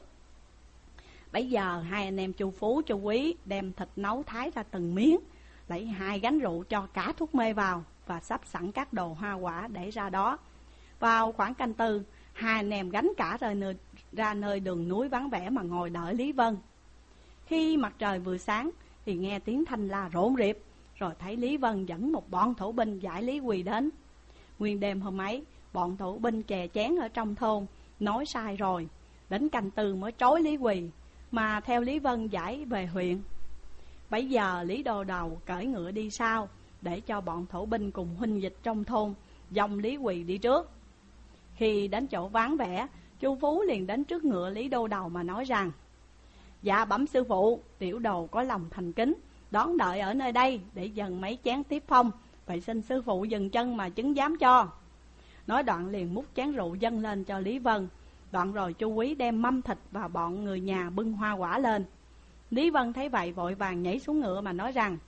Bấy giờ hai anh em Chu Phú, Chu Quý đem thịt nấu thái ra từng miếng, lấy 2 gánh rượu cho cả thuốc mê vào, và sắp sẵn các đồ hoa quả để ra đó. Vào khoảng canh tư, hai anh em gánh cả ra nơi đường núi vắng vẻ mà ngồi đợi Lý Vân. Khi mặt trời vừa sáng thì nghe tiếng thanh la rộn rịp, rồi thấy Lý Vân dẫn một bọn thổ binh giải Lý Quỳ đến. Nguyên đêm hôm ấy, bọn thổ binh chè chén ở trong thôn, nói sai rồi, đến canh tư mới trói Lý Quỳ, mà theo Lý Vân giải về huyện. Bấy giờ Lý Đô Đầu cởi ngựa đi sau, để cho bọn thổ binh cùng huynh dịch trong thôn dòng Lý Quỳ đi trước. Khi đến chỗ vắng vẻ, Chu Phú liền đến trước ngựa Lý Đô Đầu mà nói rằng, dạ bẩm sư phụ, tiểu đồ có lòng thành kính đón đợi ở nơi đây để dần mấy chén tiếp phong, vậy xin sư phụ dừng chân mà chứng giám cho. Nói đoạn liền múc chén rượu dâng lên cho Lý Vân. Đoạn rồi Chu Quý đem mâm thịt và bọn người nhà bưng hoa quả lên. Lý Vân thấy vậy vội vàng nhảy xuống ngựa mà nói rằng,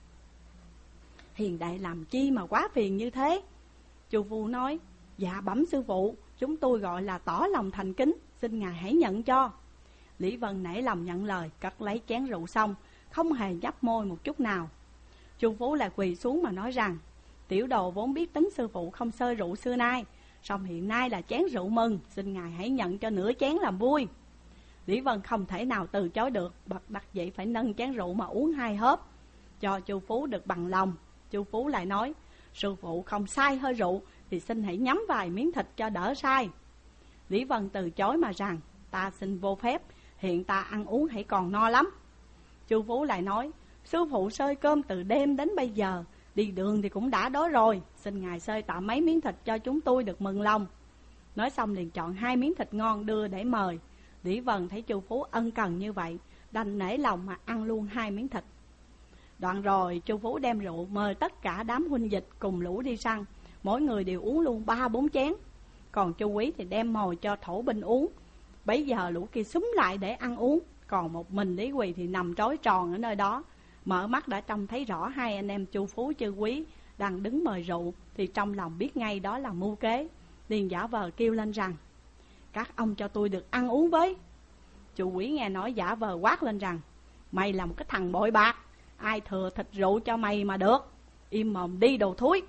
hiền đại làm chi mà quá phiền như thế? Chu Phu nói, dạ bẩm sư phụ, chúng tôi gọi là tỏ lòng thành kính, xin ngài hãy nhận cho. Lý Vân nể lòng nhận lời, cất lấy chén rượu xong, không hề nhấp môi một chút nào. Chu Phú lại quỳ xuống mà nói rằng, tiểu đồ vốn biết tính sư phụ không sơi rượu xưa nay, song hiện nay là chén rượu mừng, xin ngài hãy nhận cho nửa chén làm vui. Lý Vân không thể nào từ chối được, bật đắc dĩ phải nâng chén rượu mà uống 2 hớp, cho Chu Phú được bằng lòng. Chu Phú lại nói, sư phụ không sai hơi rượu thì xin hãy nhắm vài miếng thịt cho đỡ sai. Lý Vân từ chối mà rằng, ta xin vô phép, hiện ta ăn uống hãy còn no lắm. Chu Phú lại nói, sư phụ sơi cơm từ đêm đến bây giờ, đi đường thì cũng đã đói rồi, xin ngài sơi tạm mấy miếng thịt cho chúng tôi được mừng lòng. Nói xong liền chọn 2 miếng thịt ngon đưa để mời. Lý Vân thấy Chu Phú ân cần như vậy, đành nể lòng mà ăn luôn 2 miếng thịt. Đoạn rồi Chu Phú đem rượu mời tất cả đám huynh dịch cùng lũ đi săn, mỗi người đều uống luôn 3-4 chén. Còn Chu Quý thì đem mồi cho thổ binh uống. Bấy giờ lũ kia xúm lại để ăn uống, còn một mình Lý Quỳ thì nằm trói tròn ở nơi đó. Mở mắt đã trông thấy rõ hai anh em Chu Phú, Chu Quý đang đứng mời rượu, thì trong lòng biết ngay đó là mưu kế, liền giả vờ kêu lên rằng, các ông cho tôi được ăn uống với. Chu Quý nghe nói giả vờ quát lên rằng, mày là một cái thằng bội bạc, ai thừa thịt rượu cho mày mà được, im mồm đi đồ thúi.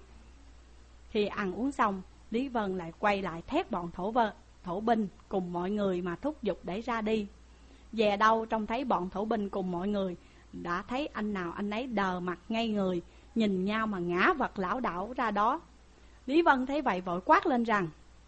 Khi ăn uống xong, Lý Vân lại quay lại thét bọn thổ binh cùng mọi người mà thúc giục để ra đi. Về đâu trông thấy bọn thổ binh cùng mọi người, đã thấy anh nào anh ấy đờ mặt ngay người, nhìn nhau mà ngã vật lảo đảo ra đó. Lý Vân thấy vậy vội quát lên rằng,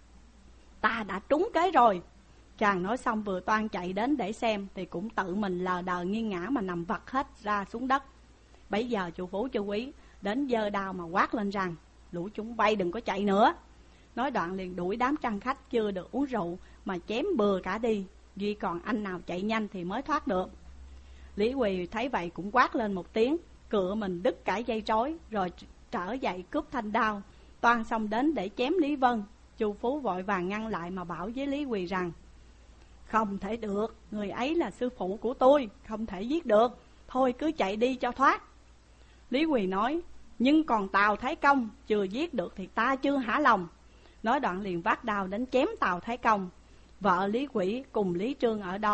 ta đã trúng kế rồi. Chàng nói xong vừa toan chạy đến để xem, thì cũng tự mình lờ đờ nghiêng ngã mà nằm vật hết ra xuống đất. Bấy giờ Chu Phú, Chu Quý đến giơ đao mà quát lên rằng, lũ chúng bay đừng có chạy nữa. Nói đoạn liền đuổi đám trăng khách chưa được uống rượu mà chém bừa cả đi, duy còn anh nào chạy nhanh thì mới thoát được. Lý Quỳ thấy vậy cũng quát lên một tiếng, cựa mình đứt cả dây trói, rồi trở dậy cướp thanh đao, toan xong đến để chém Lý Vân. Chu Phú vội vàng ngăn lại mà bảo với Lý Quỳ rằng, không thể được, người ấy là sư phụ của tôi, không thể giết được, thôi cứ chạy đi cho thoát. Lý Quỳ nói, nhưng còn Tào Thái Công chưa giết được thì ta chưa hả lòng. Nói đoạn liền vác đao đến chém Tào Thái Công. Vợ Lý Quỷ cùng Lý Trương ở đó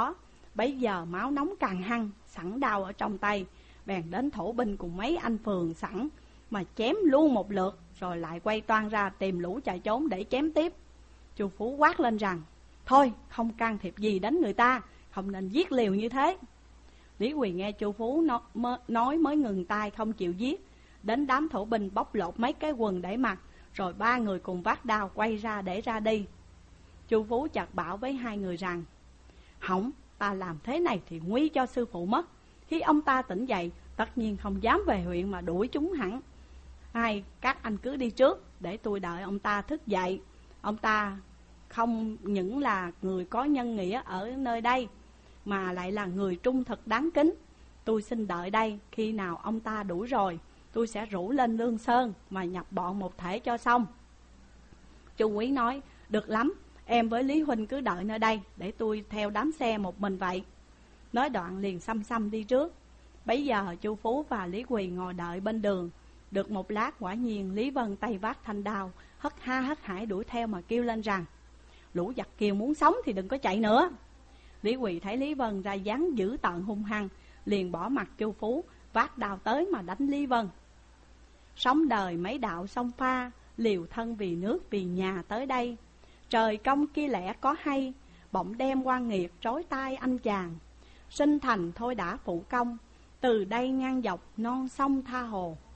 Bấy giờ máu nóng càng hăng, sẵn đao ở trong tay, bèn đến thổ binh cùng mấy anh phường sẵn mà chém luôn một lượt, rồi lại quay toan ra tìm lũ chạy trốn để chém tiếp. Chu Phú quát lên rằng: thôi, không can thiệp gì đến người ta, không nên giết liều như thế. Lý Quỳ nghe Chu Phú nói mới ngừng tay, không chịu giết. Đến đám thổ binh bóc lột mấy cái quần để mặc, rồi ba người cùng vác đao quay ra để ra đi. Chu Phú chợt bảo với hai người rằng: hỏng, ta làm thế này thì nguy cho sư phụ mất. Khi ông ta tỉnh dậy, tất nhiên không dám về huyện mà đuổi chúng hẳn. Các anh cứ đi trước, để tôi đợi ông ta thức dậy. Ông ta không những là người có nhân nghĩa ở nơi đây, mà lại là người trung thực đáng kính. Tôi xin đợi đây, khi nào ông ta đuổi rồi, tôi sẽ rủ lên Lương Sơn mà nhập bọn một thể cho xong. Chu Quý nói: được lắm, em với Lý huynh cứ đợi nơi đây, để tôi theo đám xe một mình vậy. Nói đoạn liền xăm xăm đi trước. Bấy giờ Chu Phú và Lý Quỳ ngồi đợi bên đường. Được một lát, quả nhiên Lý Vân tay vác thanh đao, hất ha hất hải đuổi theo mà kêu lên rằng: lũ giặc kiều muốn sống thì đừng có chạy nữa. Lý Quỳ thấy Lý Vân ra dáng dữ tợn hung hăng, liền bỏ mặt Chu Phú, vác đao tới mà đánh Lý Vân. Sống đời mấy đạo sông pha, liều thân vì nước vì nhà tới đây. Trời công kia lẽ có hay, bỗng đem quan nghiệt trói tai anh chàng. Sinh thành thôi đã phụ công, từ đây ngang dọc non sông tha hồ.